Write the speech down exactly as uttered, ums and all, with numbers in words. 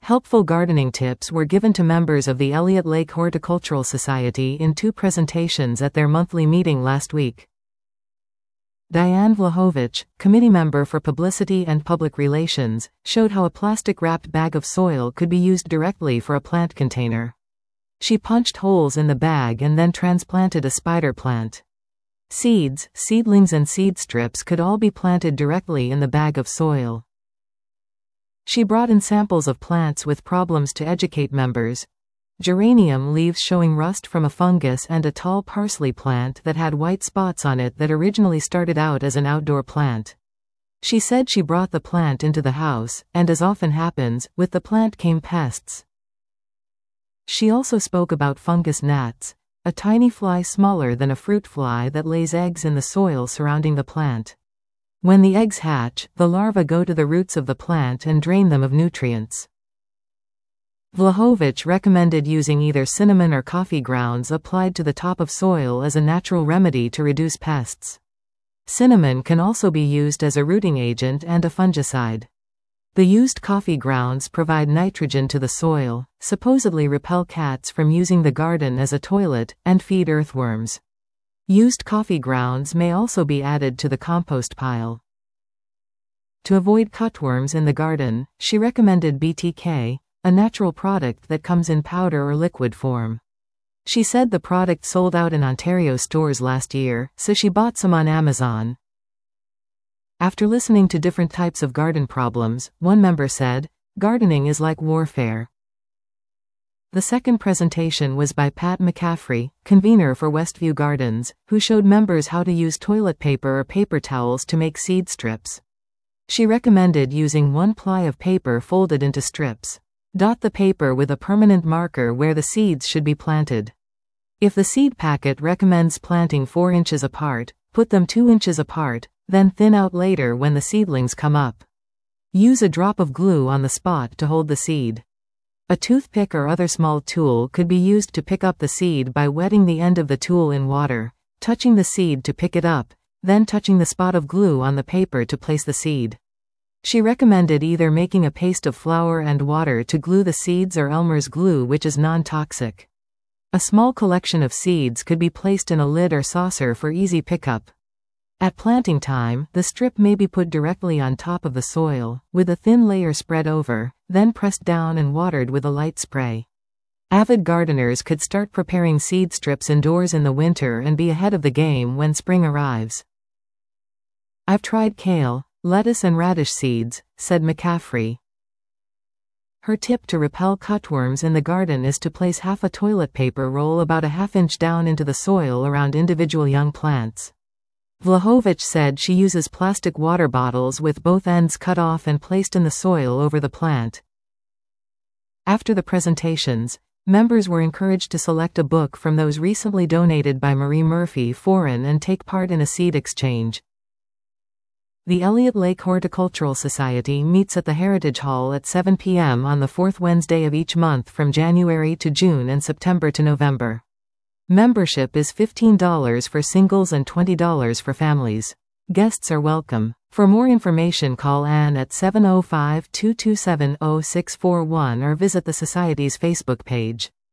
Helpful gardening tips were given to members of the Elliott Lake Horticultural Society in two presentations at their monthly meeting last week. Diane Vlahovic, committee member for Publicity and Public Relations, showed how a plastic-wrapped bag of soil could be used directly for a plant container. She punched holes in the bag and then transplanted a spider plant. Seeds, seedlings and seed strips could all be planted directly in the bag of soil. She brought in samples of plants with problems to educate members. Geranium leaves showing rust from a fungus and a tall parsley plant that had white spots on it that originally started out as an outdoor plant. She said she brought the plant into the house, and as often happens, with the plant came pests. She also spoke about fungus gnats, a tiny fly smaller than a fruit fly that lays eggs in the soil surrounding the plant. When the eggs hatch, the larvae go to the roots of the plant and drain them of nutrients. Vlahovic recommended using either cinnamon or coffee grounds applied to the top of soil as a natural remedy to reduce pests. Cinnamon can also be used as a rooting agent and a fungicide. The used coffee grounds provide nitrogen to the soil, supposedly repel cats from using the garden as a toilet, and feed earthworms. Used coffee grounds may also be added to the compost pile. To avoid cutworms in the garden, she recommended B T K, a natural product that comes in powder or liquid form. She said the product sold out in Ontario stores last year, so she bought some on Amazon. After listening to different types of garden problems, one member said, "Gardening is like warfare." The second presentation was by Pat McCaffrey, convener for Westview Gardens, who showed members how to use toilet paper or paper towels to make seed strips. She recommended using one ply of paper folded into strips. Dot the paper with a permanent marker where the seeds should be planted. If the seed packet recommends planting four inches apart, put them two inches apart, then thin out later when the seedlings come up. Use a drop of glue on the spot to hold the seed. A toothpick or other small tool could be used to pick up the seed by wetting the end of the tool in water, touching the seed to pick it up, then touching the spot of glue on the paper to place the seed. She recommended either making a paste of flour and water to glue the seeds or Elmer's glue, which is non-toxic. A small collection of seeds could be placed in a lid or saucer for easy pickup. At planting time, the strip may be put directly on top of the soil, with a thin layer spread over, then pressed down and watered with a light spray. Avid gardeners could start preparing seed strips indoors in the winter and be ahead of the game when spring arrives. "I've tried kale, lettuce and radish seeds," said McCaffrey. Her tip to repel cutworms in the garden is to place half a toilet paper roll about a half inch down into the soil around individual young plants. Vlahovic said she uses plastic water bottles with both ends cut off and placed in the soil over the plant. After the presentations, members were encouraged to select a book from those recently donated by Marie Murphy Foreign and take part in a seed exchange. The Elliott Lake Horticultural Society meets at the Heritage Hall at seven p m on the fourth Wednesday of each month from January to June and September to November. Membership is fifteen dollars for singles and twenty dollars for families. Guests are welcome. For more information, call Anne at seven oh five, two two seven, oh six four one or visit the Society's Facebook page.